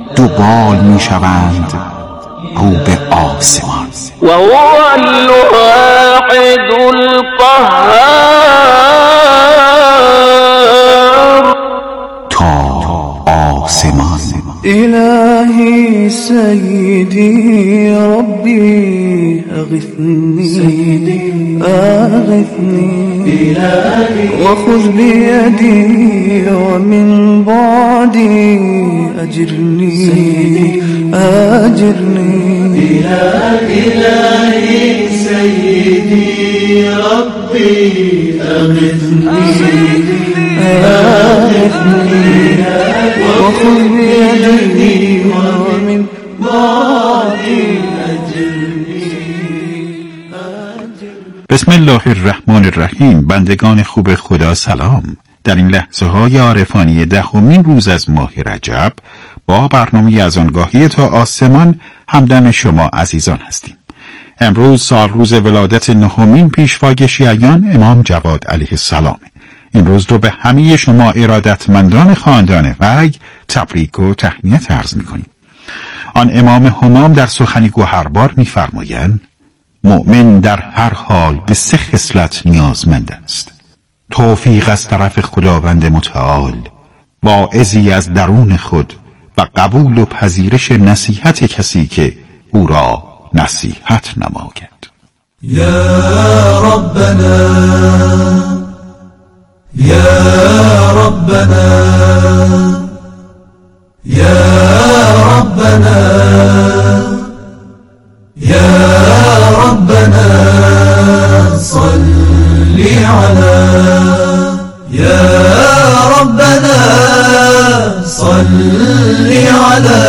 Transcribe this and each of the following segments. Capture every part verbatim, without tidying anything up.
دو بال می شوند رو به آسمان. و هو الواحد القهار. تا آسمان. إلهي سيدي ربي أغثني أغثني وخذ بيدي ومن بعدي أجرني أجرني. إلهي سيدي ربي أغثني أغثني وخذ بيدي ومن بعدي أجرني. بسم الله الرحمن الرحیم. بندگان خوب خدا سلام. در این لحظه های عارفانی دهمین روز از ماه رجب با برنامه از آنگاهی تا آسمان همدم شما عزیزان هستیم. امروز سال روز ولادت نهمین پیشوا شیعیان امام جواد علیه السلام. این روز رو به همه شما ارادتمندان خاندان وی تبریک و تهنیت عرض می‌کنیم. آن امام همام در سخنی گوهربار می‌فرمایند مؤمن در هر حال به سه خصلت نیازمند است: توفیق از طرف خداوند متعال، واعظی از درون خود و قبول و پذیرش نصیحت کسی که او را نصیحت نماید. یا ربنا یا ربنا یا ربنا یا ربنا صل على یا ربنا صل على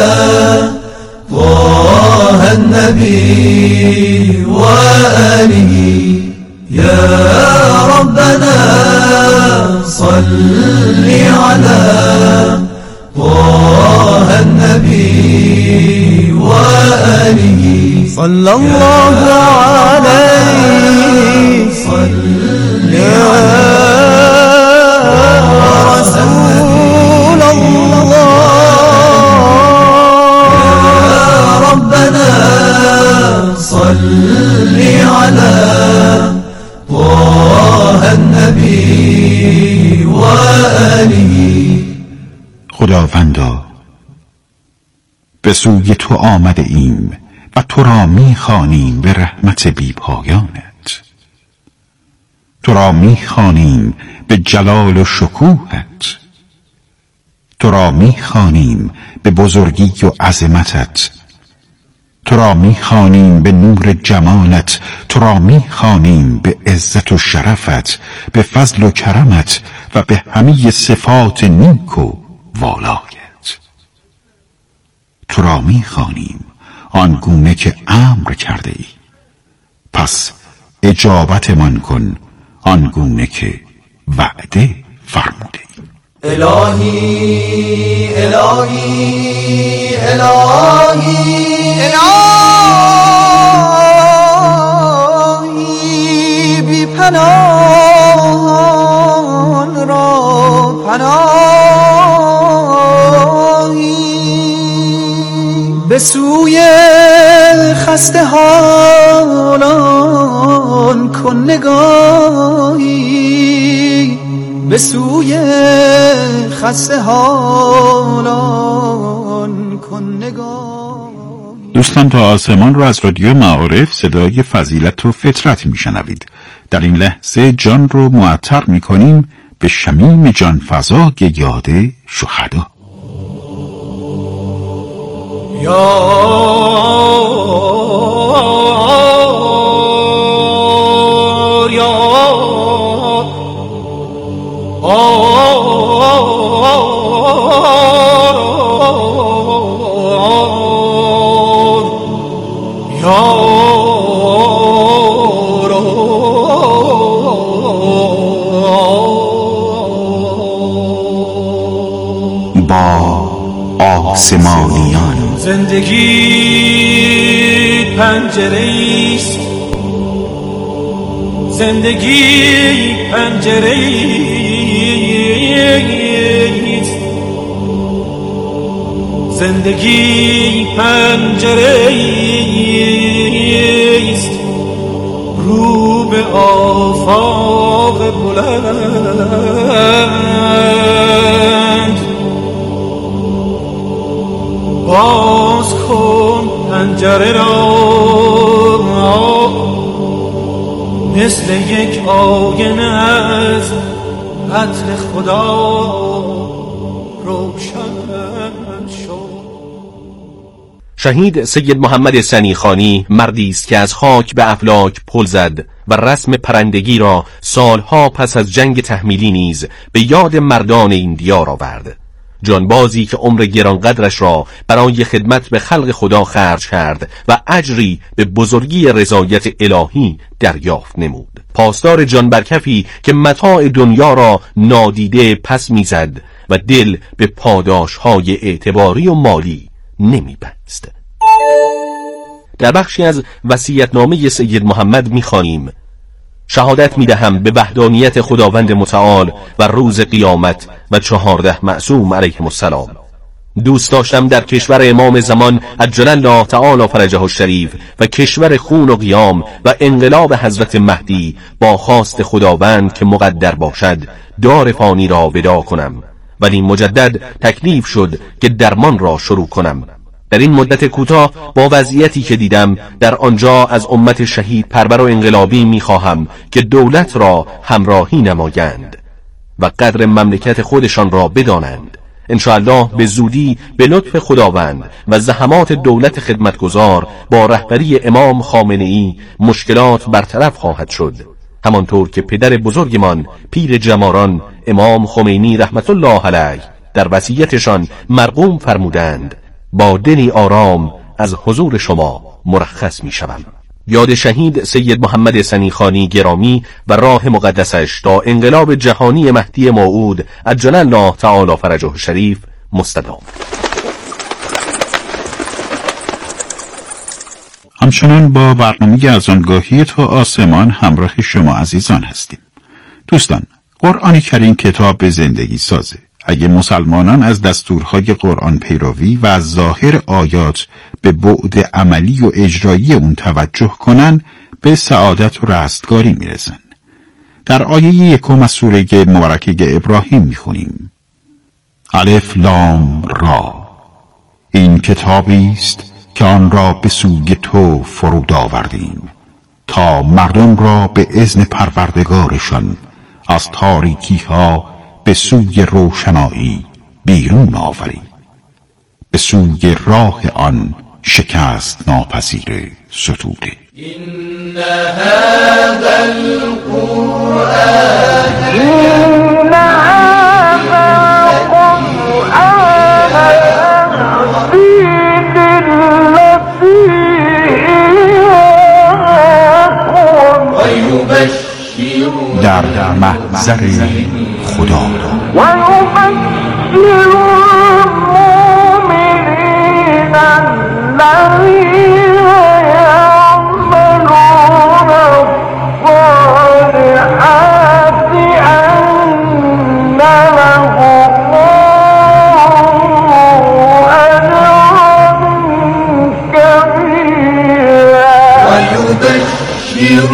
طه النبي وآله يا ربنا صل على طه النبي وآله صلى الله عليه صل يا رسول الله يا ربنا صل على طه النبي وآله. خداوندا به سوی تو آمده ایم و تو را می خوانیم به رحمت بی پایانت. تو را می خوانیم به جلال و شکوهت. تو را می خوانیم به بزرگی و عظمتت. تو را می خوانیم به نور جمالت. تو را می خوانیم به عزت و شرفت، به فضل و کرمت و به همه صفات نیک و والایت. تو را می خوانیم آنگونه که امر کرده ای، پس اجابتمان کن آنگونه که وعده فرموده ای. الهی الهی الهی الهی بی پناهان را پناهی، به سوی خسته حالان کن نگاهی، به سوی خسته حالان کن نگاهی. دوستان، تا آسمان رو از رادیو معارف صدای فضیلت و فطرت میشنوید. در این لحظه جان رو معطر میکنیم به شمیم جان فضا یاد شهدا. یا آسمانیان زندگی پنجره‌ایست، زندگی پنجره‌ایست، زندگی پنجره‌ایست رو به آفاق بلند. باز کن پنجره را مثل یک آینه از عطر خدا روشن شد. شهید سید محمد سنیخانی مردی است که از خاک به افلاک پل زد و رسم پرندگی را سالها پس از جنگ تحمیلی نیز به یاد مردان این دیار آورد. جانبازی که عمر گرانقدرش را برای خدمت به خلق خدا خرج کرد و اجری به بزرگی رضایت الهی دریافت نمود. پاسدار جان برکفی که متاع دنیا را نادیده پس میزد و دل به پاداشهای اعتباری و مالی نمیبست. در بخشی از وصیت‌نامه سید محمد می‌خوانیم: شهادت می‌دهم به وحدانیت خداوند متعال و روز قیامت و چهارده معصوم علیهم السلام. دوست داشتم در کشور امام زمان عجل الله تعالی فرجه الشریف و کشور خون و قیام و انقلاب حضرت مهدی با خواست خداوند که مقدر باشد دار فانی را ودا کنم، ولی مجدد تکلیف شد که درمان را شروع کنم. در این مدت کوتاه با وضعیتی که دیدم در آنجا از امت شهید پرور و انقلابی می‌خواهم که دولت را همراهی نمایند و قدر مملکت خودشان را بدانند. انشاءالله به زودی به لطف خداوند و زحمات دولت خدمتگزار با رهبری امام خامنه‌ای مشکلات برطرف خواهد شد، همانطور که پدر بزرگمان پیر جماران امام خمینی رحمت الله علیه در وصیتشان مرقوم فرمودند: با دلی آرام از حضور شما مرخص می شوم. یاد شهید سید محمد سنیخانی گرامی و راه مقدسش تا انقلاب جهانی مهدی موعود عجل الله تعالی فرجه الشریف مستدام. همچنان با برنامه از آنگاهی تا آسمان همراه شما عزیزان هستیم. دوستان، قرآن کریم کتاب زندگی سازه. اگه مسلمانان از دستورهای قرآن پیروی و از ظاهر آیات به بعد عملی و اجرایی اون توجه کنن، به سعادت و رستگاری میرسن. در آیه یکم از سوره مبارکه ابراهیم میخونیم: الف لام را، این کتابی است که آن را به سوی تو فرود آوردیم تا مردم را به اذن پروردگارشان از تاریکی ها به سوی روشنایی بیرون آوری، به سوی راه آن شکست ناپذیر ستوده. این هذا القرآن در در محضر خدا و یبشر المؤمنین الذین یعملون الصالحات ان لهم اجرا کبیرا. و یبشر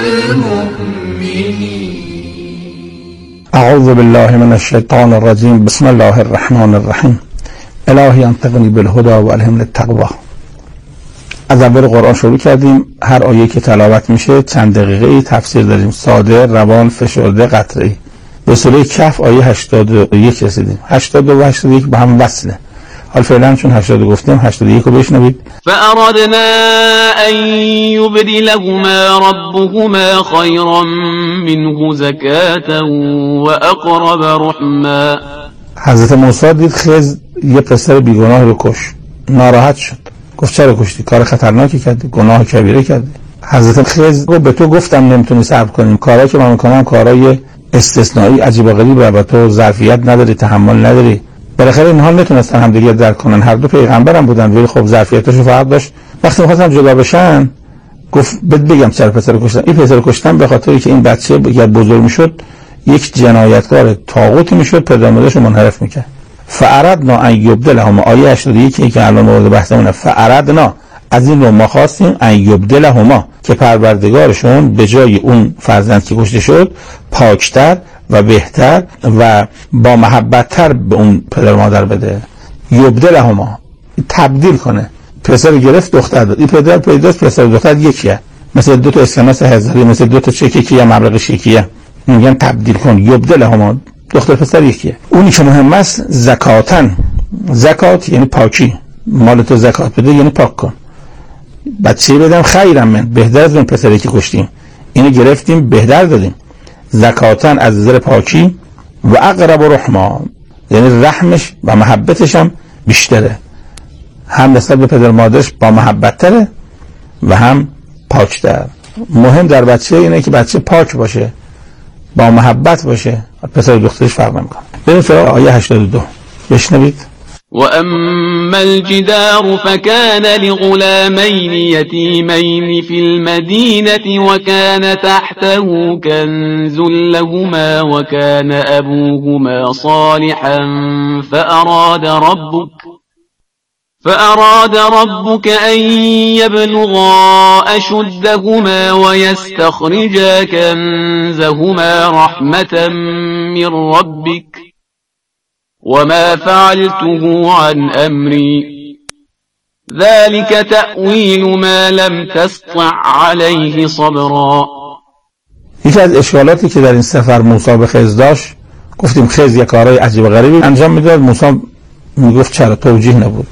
اعوذ بالله من الشیطان الرجیم. بسم الله الرحمن الرحیم. الهی انطقنی بالهدى و الهمنی التقوی. از اول قرآن شروع کردیم. هر آیه که تلاوت میشه چند دقیقه ای تفسیر داریم، ساده، روان، فشرده، قطعی. به سوره کهف آیه هشتاد و یک رسیدیم. هشتاد و هشتاد و یک با هم وصله. حال فعلا چون هشتاد گفتیم هشتاد و یک رو بشنوید. فأردنا أن يبدلهما ربهما خيرا منه زكاة وأقرب رحما. حضرت موسی دید خضر یه پسر بیگناه رو کش، ناراحت شد، گفت چرا کشتی؟ کار خطرناکی کردی، گناه کبیره کردی. حضرت خضر گفت به تو گفتم نمیتونی صبر کنیم، کارا که من میکنم کارای استثنایی عجیب و غریبه و تو ظرفیت نداری، تحمل نداری. بالاخره اینها نتونستن همدیگه درک کنن، هر دو پیغمبرم بودن ولی خب ظرفیتاشو فرق داشت. وقتی می‌خواستن جدا بشن گفت بهت بگم چرا پسر کشتن. این پسر کشتن به خاطری که این بچه اگر بزرگ میشد یک جنایتکار طاغوتی میشد، پدر مادرش رو منحرف میکرد فاردنا ان یبدلهما، آیه هشتاد و یک که الان مورد بحثمونه. فاردنا، از این رو ما خواستیم، ان یبدلهما، که پروردگارشون به جای اون فرزند که کشته شد پاکتر و بهتر و با محبتتر به اون پدر مادر بده. یبدلهما، تبدیل کنه. پسر گرفت دختر داد، این پدر پیداست پسر دختر یکیه، مثل دو تا اسکناس هزاری، مثل دو تا چک یکیه، مبلغ یکیه، میگن تبدیل کن. یبدلهما، دختر پسر یکیه. اونی که مهم است زکاتن، زکات یعنی پاکی، مال تو زکات بده یعنی پاک کن. بچه بدم خیرم من، بهتر از اون پسری که کشتیم، اینو گرفتیم بهتر دادیم. زکاتن از نظر پاکی و اقرب رحما، یعنی رحمش و محبتش هم بیشتره، هم نسبت به پدر مادرش با محبت تره و هم پاکتر. مهم در بچه اینه که بچه پاک باشه، با محبت باشه، پسر دخترش فرق نمیکنه. بریم سراغ آیه هشتاد و دو، بشنوید. وأما الجدار فكان لغلامين يتيمين في المدينة وكان تحته كنز لهما وكان أبوهما صالحا فأراد ربك فأراد ربك أن يبلغا أشدهما ويستخرجا كنزهما رحمة من ربك وما فعلته عن أمري ذلك تأويل ما لم تسطع عليه صبرا. یکی از اشکالاتی که در این سفر موسی به خضر داشت، گفتیم خضر یک کارهای عجیب و غریبی انجام میداد، موسی میگفت چرا، توجیه نبود.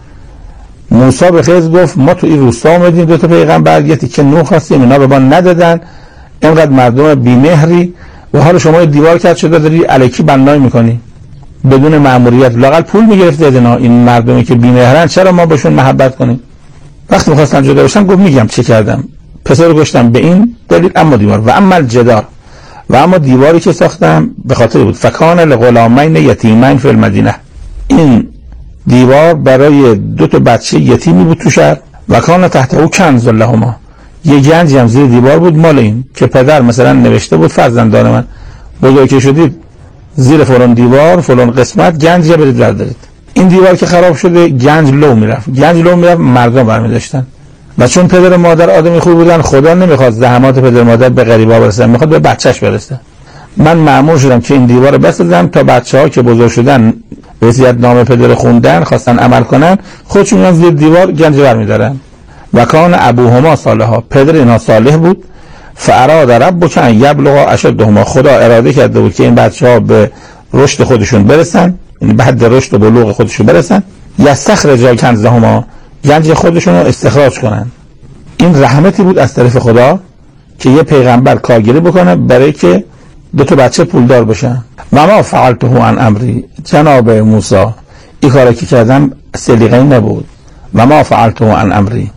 موسی به خضر گفت ما تو این روستا اومدیم، دو تا پیغمبر یه تیکه نون خواستیم، اینا به ما ندادن، اینقدر مردم بی‌مهری و حال شما دیوار کرد شده داری الکی بنایی میکنی بدون مأموریت، لااقل پول میگرفتی از اینا، این مردمی که بی‌مهرن چرا ما بهشون محبت کنیم؟ وقتی میخواستن جدا بشن گفت میگم چه کردم، پسر رو گشتم به این دلیل، اما دیوار و اما الجدار، و اما دیواری که ساختم به خاطر بود فکان لغلامین یتیمین فی المدینه، این دیوار برای دو تا بچه یتیمی بود تو شهر، و کان تحت او کنز لهما، یه گنجی هم زیر دیوار بود مال این، که پدر مثلا نوشته بود فرزندان من بزرگ که شدید زیر فلان دیوار فلان قسمت گنج برید بردارید. این دیوار که خراب شده گنج لو میرفت، گنج لو میرفت مردم برمی داشتن، و چون پدر مادر آدمی خوب بودن خدا نمیخواد زحمات پدر مادر به غریبا برسه، میخواد به بچهش برسه. من مأمور شدم که این دیوار بسازم تا بچه‌ها که بزرگ شدن وصیت نامه پدر خوندن خواستن عمل کنن، خودشون میان زیر دیوار گنج برمیدارن. و کان ابوهما صالحا، پدر اینا صالح بود. فاراد ربک ان یبلغا اشدهما، خدا اراده کرده بود که این بچه‌ها به رشد خودشون برسن، یعنی بعد رشد و بلوغ خودشون برسن، یستخرجا کنزهما، گنج خودشون رو استخراج کنن. این رحمتی بود از طرف خدا که یه پیغمبر کارگیری بکنه برای که دو تا بچه پولدار بشن. و ما فعلته عن امری، جناب موسی این کاری که کردم سلیقه‌ای نبود. و ما فعلته عن امری،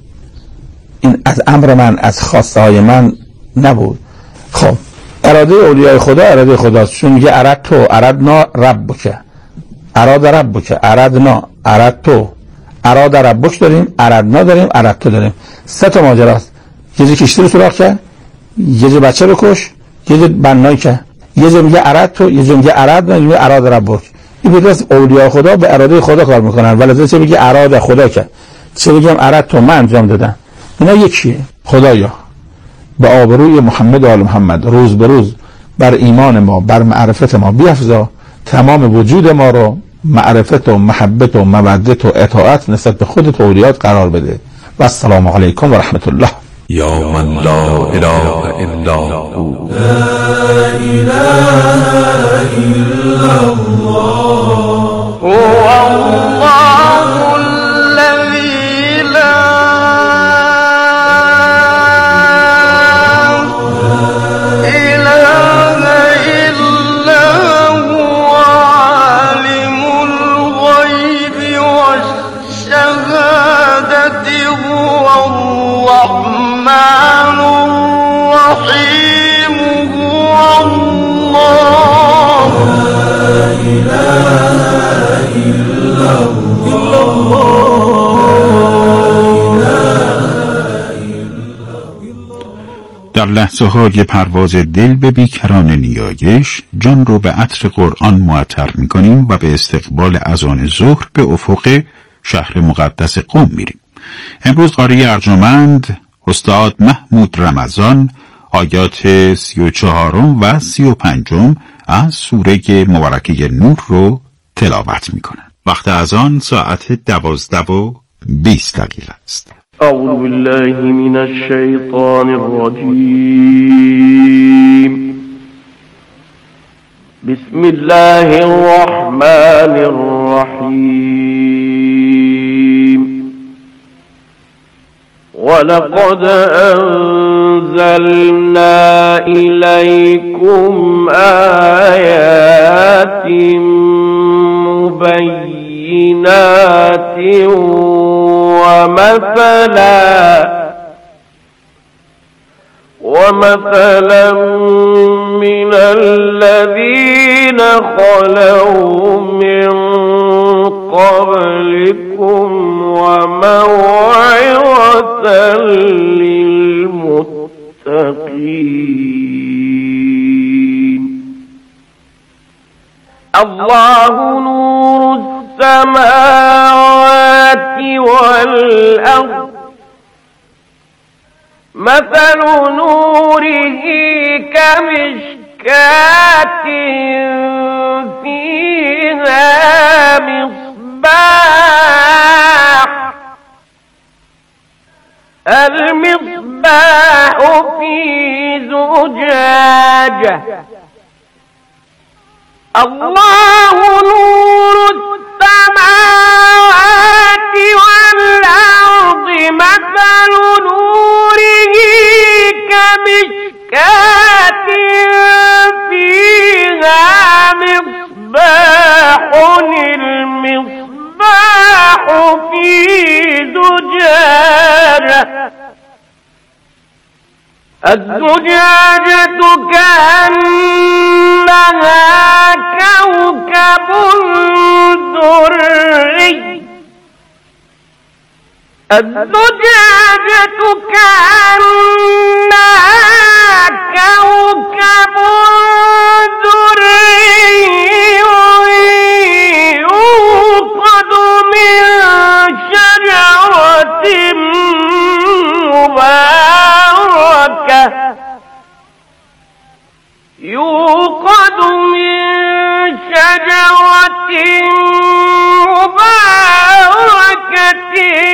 این از امر من، از خواسته های من نبود. خب اراده اولیای خدا اراده خداست، چون میگه اردتو اردنا ربک، اراد ربک، اردنا اردتو، اراد ربک داریم، اردنا داریم، اردتو داریم، سه تا ماجراست. یه جا کشتی رو سراغ کرد، یه جا بچه رو کش، یه جا بنایی کرد، یه جا میگه اردتو، یه جا میگه اردنا، یه میگه اراد ربک. این بدرست اولیای خدا به اراده خدا کار میکنن، ولی چه بگه اراد خدا کرد، چه بگم اردتو من انجام دادم، اینا یکیه. خدایا به آبروی محمد و آل محمد روز به روز بر ایمان ما، بر معرفت ما بیفزا، تمام وجود ما رو معرفت و محبت و مودت و اطاعت نسبت به خودت و اولیات قرار بده. و السلام علیکم و رحمت الله. یا من لا اله الا هو، لا اله الا الله، هو الله الذي لا إله إلا هو، عالم الغيب والشهادة، هو الرحمن الرحيم، هو الله، لا اله الا الله. در لحظه های پرواز دل به بیکران نیایش جان رو به عطر قرآن معطر می کنیم و به استقبال اذان ظهر به افق شهر مقدس قم میریم. امروز قاری ارجمند استاد محمود رمضان آیات سی و چهارم و سی و پنجم از سوره مبارکه نور رو تلاوت می کنند. وقت اذان ساعت دوازده و بیست دقیقه است. اعوذ بالله من الشیطان الرجیم. بسم الله الرحمن الرحیم. ولقد انزلنا إليكم آيات مبينات ومثلا ومثلا من الذين خلوا من قبلكم وموعظة للمتقين. الله نور السماوات والأرض. مثل نوره كمشكاة فيها مصباح. المصباح في زجاجة. الله نور السماوات والأرض. مثل نوره كمشكاة فيها مصباح. المصباح في زجاجة. الزجاجة كأنها كوكب دري. الزجاجة كأنها كوكب دري يوقد من شجرة مباركة يوقد من شجرة مباركة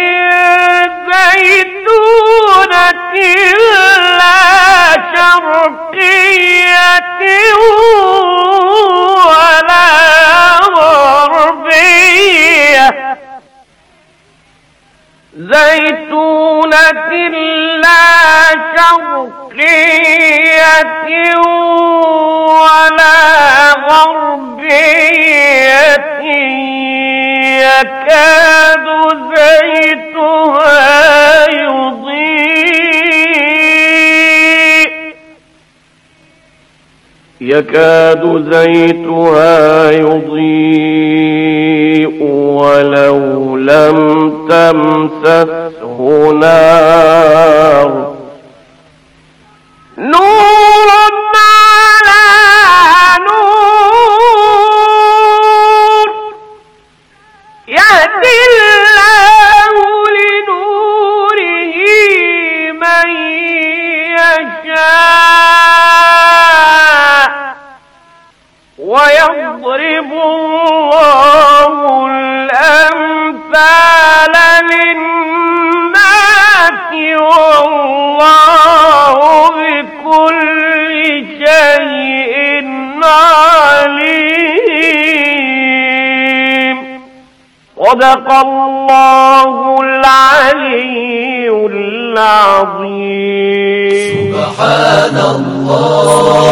زيتونة لا شرقية ولا غربية. زيتونة لا شرقية ولا غربية يكاد زيتها يضيء يكاد زيتها يضيء ولو لم تمسسه نار. نور على نور يهدي الله لنوره من يشاء ويضرب الله الأمثال للناس والله بكل شيء عليم. صدق الله العلي العظيم. سبحان الله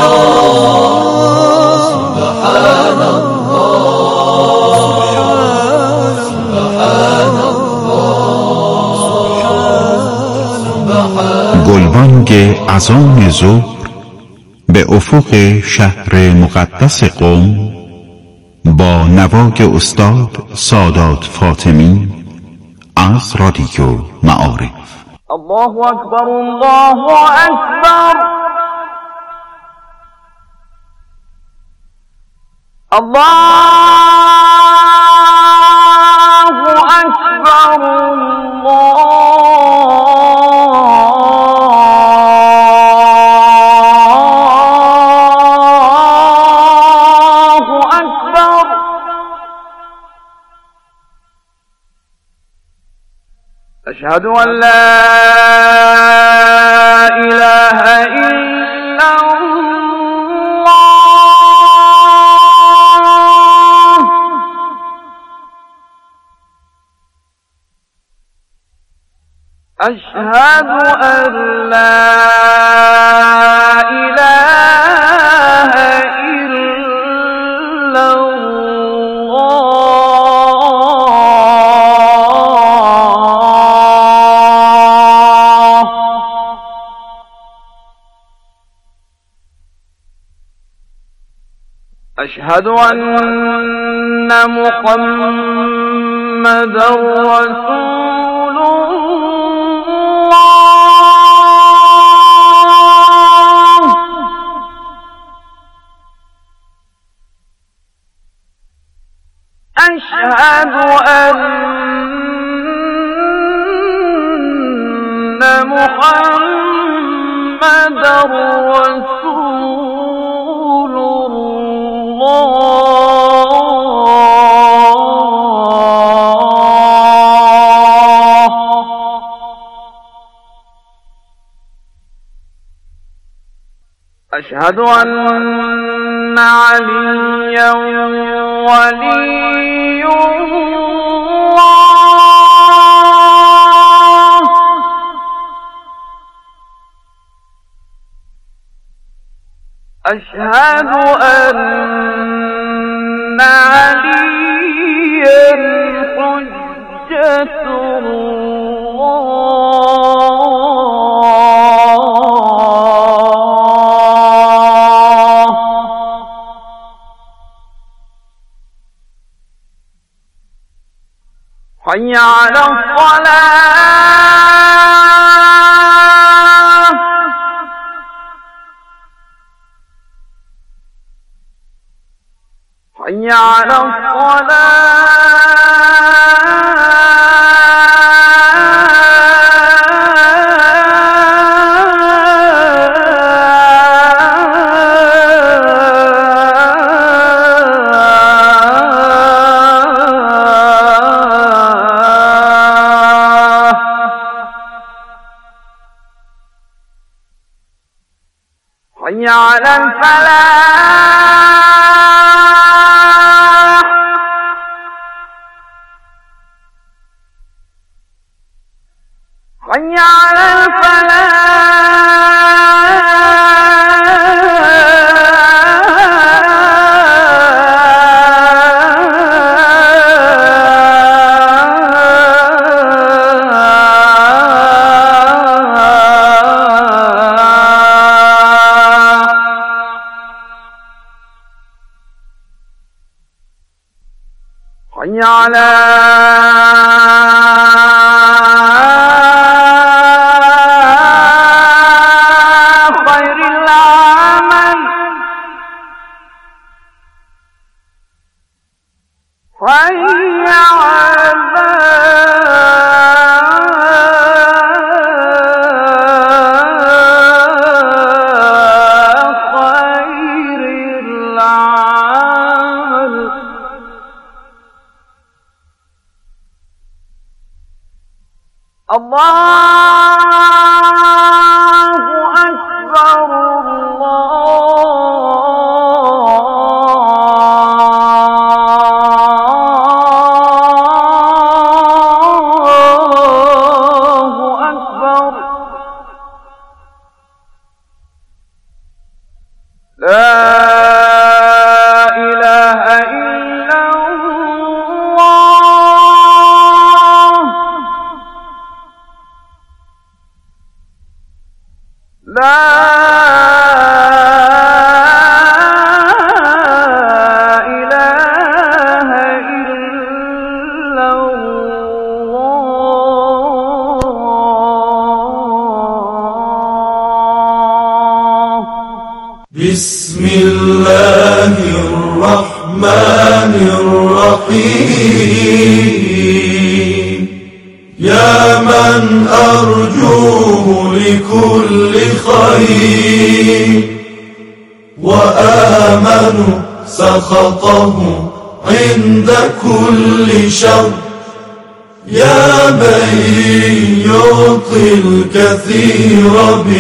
سبحان الله سبحان الله. گلبانگ اذان ظهر به افق شهر مقدس قم با نوای استاد سادات فاطمی از رادیو معارف. الله أكبر الله أكبر. الله أكبر الله أكبر. أشهد أن لا إله إلا الله. أشهد أن لا إله إلا الله. أشهد أن محمدا رسول الله. أشهد أن محمدا رسول الله. أشهد أن عليا ولي الله. أشهد أن عليا حجة الله. حي على الصلاة. حي على حي على الفلاح. حي على حي على خير العمل. حي على خير العمل. الله أكبر الله أكبر. لا إله إلا الله. لا إله إلا الله. بسم الله الرحمن الرحمن الرحيم يا من أرجوه لكل خير وآمن سخطه عند كل شر يا من يعطي الكثير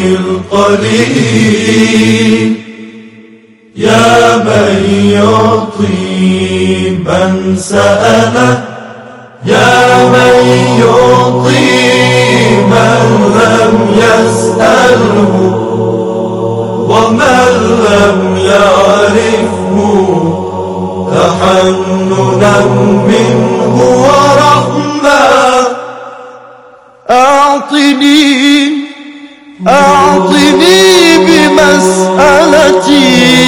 بالقليل يا من يعطي من سأله يا من يعطي من لم يسأله ومن لم يعرفه تحننا منه ورحمة أعطني أعطني بمسألتي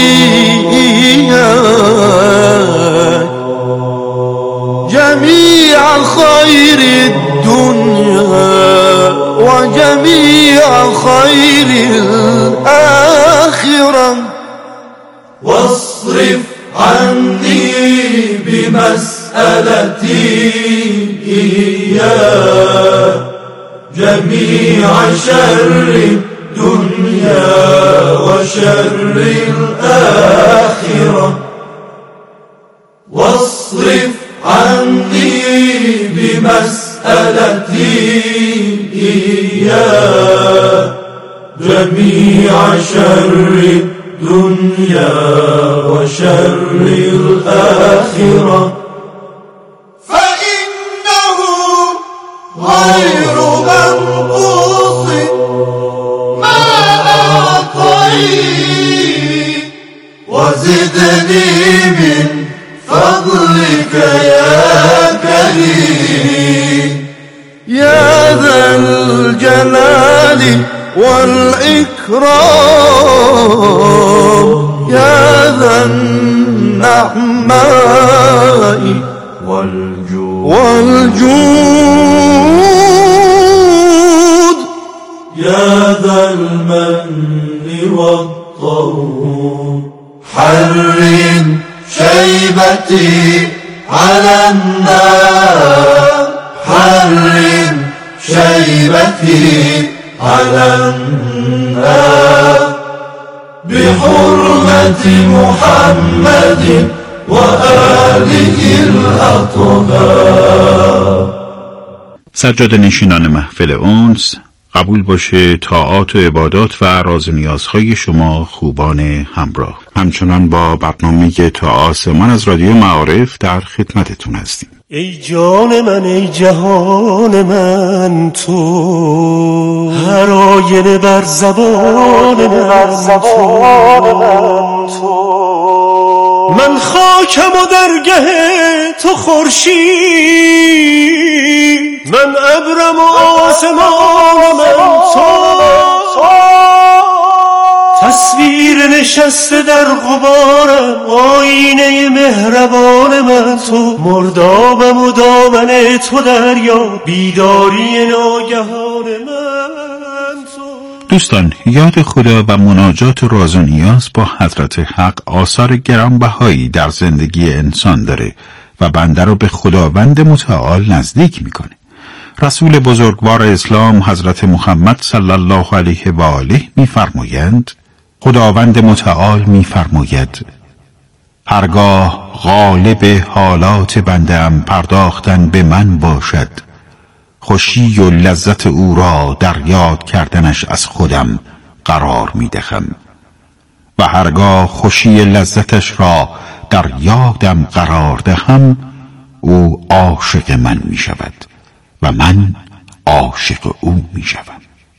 إياك جميع خير الدنيا وجميع خير الآخرة واصرف عني بمسألتي إياك جميع شر الدنيا وشر الآخرة واصرف عني بمسألتي إياك جميع شر الدنيا وشر الآخرة فإنه غير منقوص ما أعطيت وزدني من فضلك يا كريم يا ذا الجلال والإكرام يا ذا النعماء والجود والجود يا ذا المن والطول حرم شيبتي على النار حرم شيبتي على النار بحرمة محمد وآله الأطهار. سجاده نشینان محفل اونس، قبول باشه طاعات و عبادات و راز و نیازهای شما خوبان همراه. همچنان با برنامه تا آسمان از رادیو معارف در خدمتتون هستیم. ای جان من ای جهان من تو هر آینه بر زبان من تو من خاکم و درگه تو خورشید من ابرم و آسمان من تو تصویر نشسته در غبارم آینه مهربان من تو مردابم و دامن تو دریا بیداری ناگهان من تو. دوستان، یاد خدا و مناجات و راز و نیاز با حضرت حق آثار گرانبهایی در زندگی انسان داره و بنده رو به خداوند متعال نزدیک میکنه. رسول بزرگوار اسلام حضرت محمد صلی الله علیه و آله میفرمایند خداوند متعال میفرماید هرگاه غالب حالات بنده‌ام پرداختن به من باشد خوشی و لذت او را در یاد کردنش از خودم قرار میدهم و هرگاه خوشی لذتش را در یادم قرار دهم او عاشق من می شود و من عاشق او می شوم.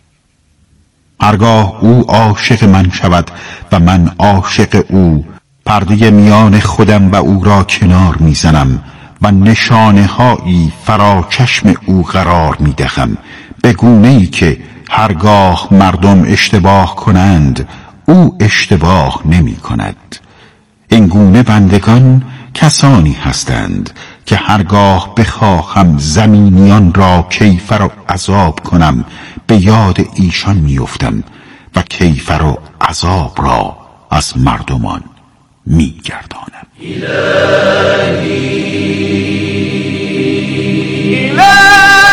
هرگاه او عاشق من شود و من عاشق او پرده میان خودم و او را کنار می زنم و نشانه هایی فرا چشم او قرار می دهم به گونه‌ای که هرگاه مردم اشتباه کنند او اشتباه نمی کند. این گونه بندگان کسانی هستند که هرگاه بخواهم زمینیان را کیفر و عذاب کنم به یاد ایشان میافتم و کیفر و عذاب را از مردمان میگردانم. إلهي إلهي